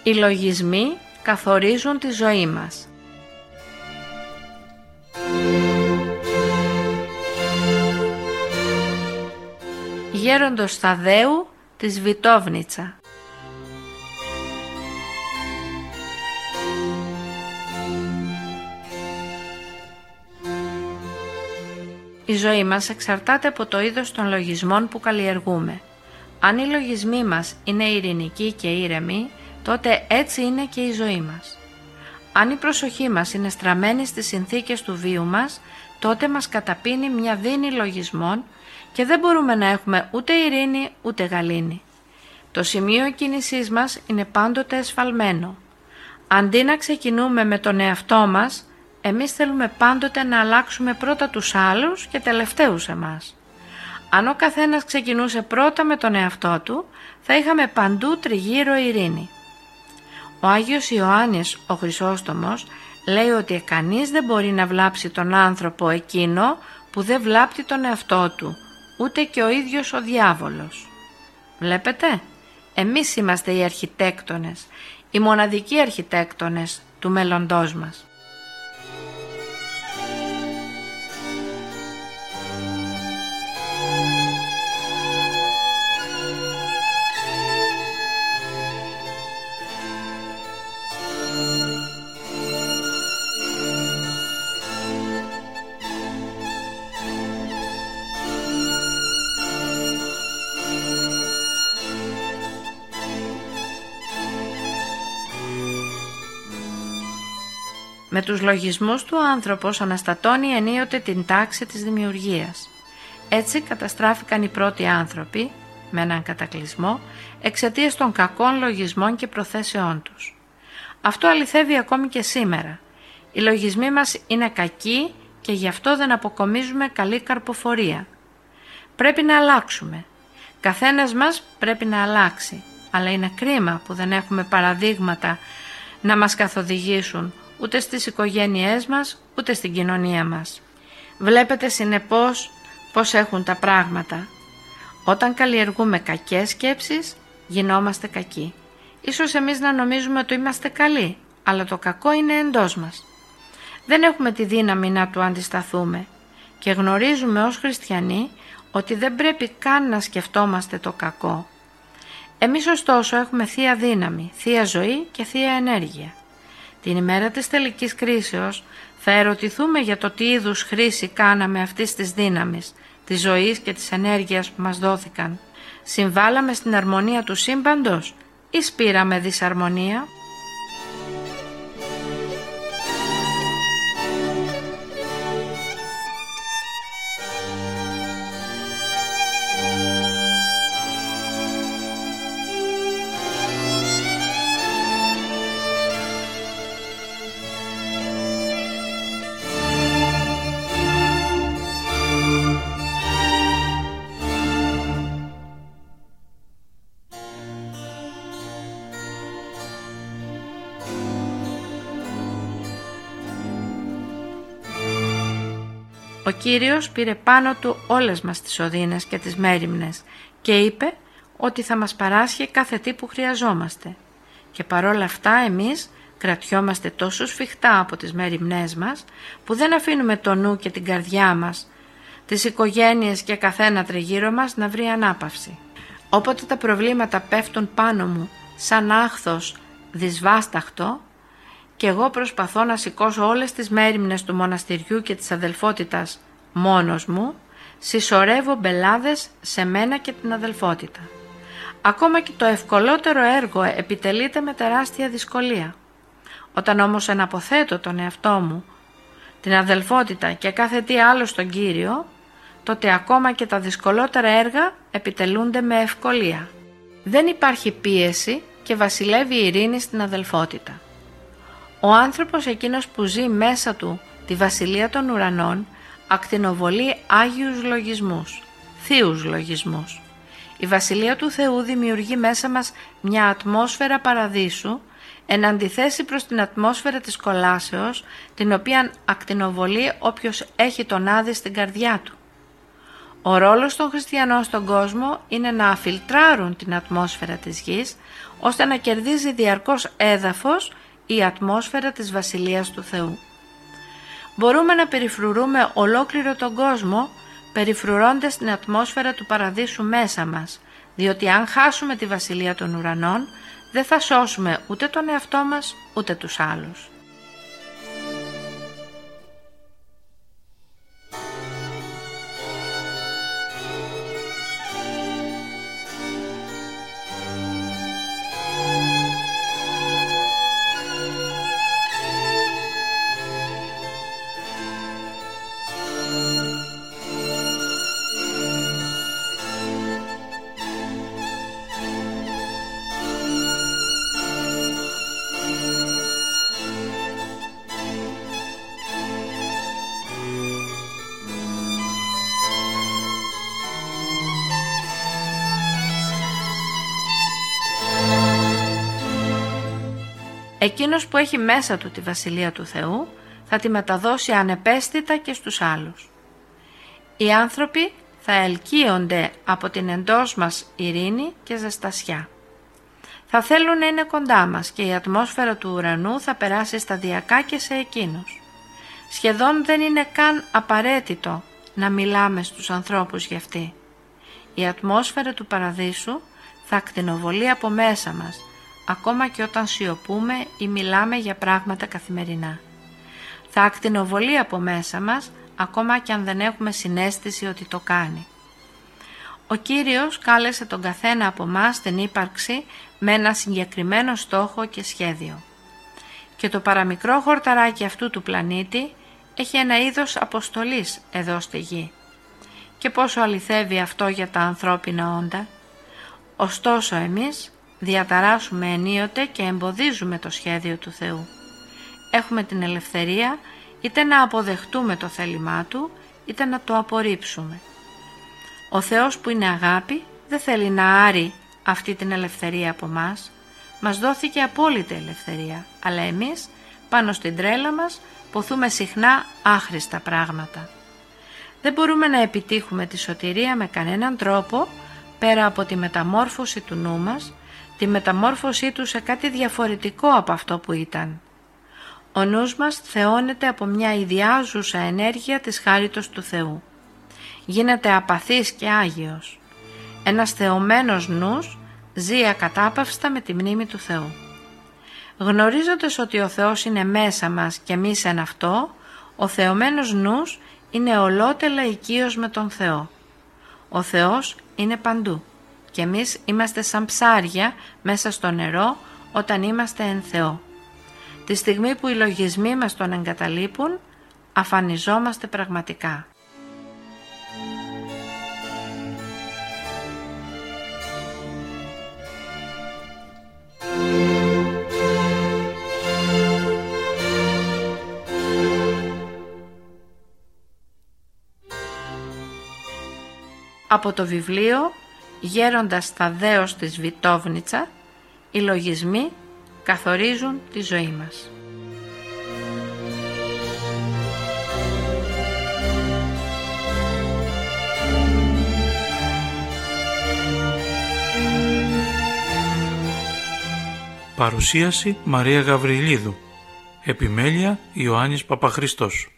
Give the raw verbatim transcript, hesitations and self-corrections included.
Οι λογισμοί καθορίζουν τη ζωή μας. Γέροντος Θαδέου της Βιτόβνιτσα. Η ζωή μας εξαρτάται από το είδος των λογισμών που καλλιεργούμε. Αν οι λογισμοί μας είναι ειρηνικοί και ήρεμοι, τότε έτσι είναι και η ζωή μας. Αν η προσοχή μας είναι στραμμένη στις συνθήκες του βίου μας, τότε μας καταπίνει μια δίνη λογισμών και δεν μπορούμε να έχουμε ούτε ειρήνη ούτε γαλήνη. Το σημείο κίνησής μας είναι πάντοτε εσφαλμένο. Αντί να ξεκινούμε με τον εαυτό μας, εμείς θέλουμε πάντοτε να αλλάξουμε πρώτα τους άλλους και τελευταίους εμάς. Αν ο καθένας ξεκινούσε πρώτα με τον εαυτό του, θα είχαμε παντού τριγύρω ειρήνη. Ο Άγιος Ιωάννης ο Χρυσόστομος λέει ότι κανείς δεν μπορεί να βλάψει τον άνθρωπο εκείνο που δεν βλάπτει τον εαυτό του, ούτε και ο ίδιος ο διάβολος. Βλέπετε, εμείς είμαστε οι αρχιτέκτονες, οι μοναδικοί αρχιτέκτονες του μέλλοντός μας. Με τους λογισμούς του ο άνθρωπος αναστατώνει ενίοτε την τάξη της δημιουργίας. Έτσι καταστράφηκαν οι πρώτοι άνθρωποι, με έναν κατακλυσμό, εξαιτίας των κακών λογισμών και προθέσεών τους. Αυτό αληθεύει ακόμη και σήμερα. Οι λογισμοί μας είναι κακοί και γι' αυτό δεν αποκομίζουμε καλή καρποφορία. Πρέπει να αλλάξουμε. Καθένας μας πρέπει να αλλάξει, αλλά είναι κρίμα που δεν έχουμε παραδείγματα να μας καθοδηγήσουν ούτε στις οικογένειές μας, ούτε στην κοινωνία μας. Βλέπετε συνεπώς πώς έχουν τα πράγματα. Όταν καλλιεργούμε κακές σκέψεις, γινόμαστε κακοί. Ίσως εμείς να νομίζουμε ότι είμαστε καλοί, αλλά το κακό είναι εντός μας. Δεν έχουμε τη δύναμη να του αντισταθούμε και γνωρίζουμε ως χριστιανοί ότι δεν πρέπει καν να σκεφτόμαστε το κακό. Εμείς ωστόσο έχουμε θεία δύναμη, θεία ζωή και θεία ενέργεια. Την ημέρα της τελικής κρίσεως θα ερωτηθούμε για το τι είδους χρήση κάναμε αυτής της δύναμης, της ζωής και της ενέργειας που μας δόθηκαν. Συμβάλαμε στην αρμονία του σύμπαντος ή σπήραμε δυσαρμονία? Ο Κύριος πήρε πάνω του όλες μας τις οδύνες και τις μέριμνες και είπε ότι θα μας παράσχει κάθε τι που χρειαζόμαστε. Και παρόλα αυτά εμείς κρατιόμαστε τόσο σφιχτά από τις μέριμνές μας που δεν αφήνουμε το νου και την καρδιά μας, τις οικογένειες και καθένα τριγύρω μας να βρει ανάπαυση. Όποτε τα προβλήματα πέφτουν πάνω μου σαν άχθος δυσβάσταχτο και εγώ προσπαθώ να σηκώσω όλες τις μέριμνες του μοναστηριού και της αδελφότητας μόνος μου, συσσωρεύω μπελάδες σε μένα και την αδελφότητα. Ακόμα και το ευκολότερο έργο επιτελείται με τεράστια δυσκολία. Όταν όμως εναποθέτω τον εαυτό μου, την αδελφότητα και κάθε τι άλλο στον Κύριο, τότε ακόμα και τα δυσκολότερα έργα επιτελούνται με ευκολία. Δεν υπάρχει πίεση και βασιλεύει η ειρήνη στην αδελφότητα. Ο άνθρωπος εκείνος που ζει μέσα του τη βασιλεία των ουρανών ακτινοβολεί άγιους λογισμούς, θείους λογισμούς. Η βασιλεία του Θεού δημιουργεί μέσα μας μια ατμόσφαιρα παραδείσου εν αντιθέσει προς την ατμόσφαιρα της κολάσεως, την οποία ακτινοβολεί όποιος έχει τον Άδη στην καρδιά του. Ο ρόλος των χριστιανών στον κόσμο είναι να αφιλτράρουν την ατμόσφαιρα της γης, ώστε να κερδίζει διαρκώς έδαφος η ατμόσφαιρα της Βασιλείας του Θεού. Μπορούμε να περιφρουρούμε ολόκληρο τον κόσμο, περιφρουρώντας την ατμόσφαιρα του παραδείσου μέσα μας, διότι αν χάσουμε τη Βασιλεία των Ουρανών, δεν θα σώσουμε ούτε τον εαυτό μας, ούτε τους άλλους. Εκείνος που έχει μέσα του τη Βασιλεία του Θεού θα τη μεταδώσει ανεπαίσθητα και στους άλλους. Οι άνθρωποι θα ελκύονται από την εντός μας ειρήνη και ζεστασιά. Θα θέλουν να είναι κοντά μας και η ατμόσφαιρα του ουρανού θα περάσει σταδιακά και σε εκείνους. Σχεδόν δεν είναι καν απαραίτητο να μιλάμε στους ανθρώπους γι' αυτή. Η ατμόσφαιρα του παραδείσου θα ακτινοβολεί από μέσα μας, ακόμα και όταν σιωπούμε ή μιλάμε για πράγματα καθημερινά. Θα ακτινοβολεί από μέσα μας, ακόμα και αν δεν έχουμε συναίσθηση ότι το κάνει. Ο Κύριος κάλεσε τον καθένα από μας στην ύπαρξη με ένα συγκεκριμένο στόχο και σχέδιο. Και το παραμικρό χορταράκι αυτού του πλανήτη έχει ένα είδος αποστολής εδώ στη γη. Και πόσο αληθεύει αυτό για τα ανθρώπινα όντα. Ωστόσο εμείς διαταράσσουμε ενίοτε και εμποδίζουμε το σχέδιο του Θεού. Έχουμε την ελευθερία είτε να αποδεχτούμε το θέλημά Του, είτε να το απορρίψουμε. Ο Θεός που είναι αγάπη δεν θέλει να άρει αυτή την ελευθερία από μας. Μας δόθηκε απόλυτη ελευθερία, αλλά εμείς πάνω στην τρέλα μας ποθούμε συχνά άχρηστα πράγματα. Δεν μπορούμε να επιτύχουμε τη σωτηρία με κανέναν τρόπο πέρα από τη μεταμόρφωση του νου μας, τη μεταμόρφωσή του σε κάτι διαφορετικό από αυτό που ήταν. Ο νους μας θεώνεται από μια ιδιάζουσα ενέργεια της χάριτος του Θεού. Γίνεται απαθής και άγιος. Ένας θεωμένος νους ζει ακατάπαυστα με τη μνήμη του Θεού. Γνωρίζοντας ότι ο Θεός είναι μέσα μας και εμείς εν αυτό, ο θεωμένος νους είναι ολότελα οικείος με τον Θεό. Ο Θεός είναι παντού και εμείς είμαστε σαν ψάρια μέσα στο νερό όταν είμαστε εν Θεό. Τη στιγμή που οι λογισμοί μας τον εγκαταλείπουν, αφανιζόμαστε πραγματικά. Από το βιβλίο «Γέροντας Θαδδέος της Βιτόβνιτσα», οι λογισμοί καθορίζουν τη ζωή μας. Παρουσίαση Μαρία Γαβριλίδου. Επιμέλεια Ιωάννης Παπαχρήστος.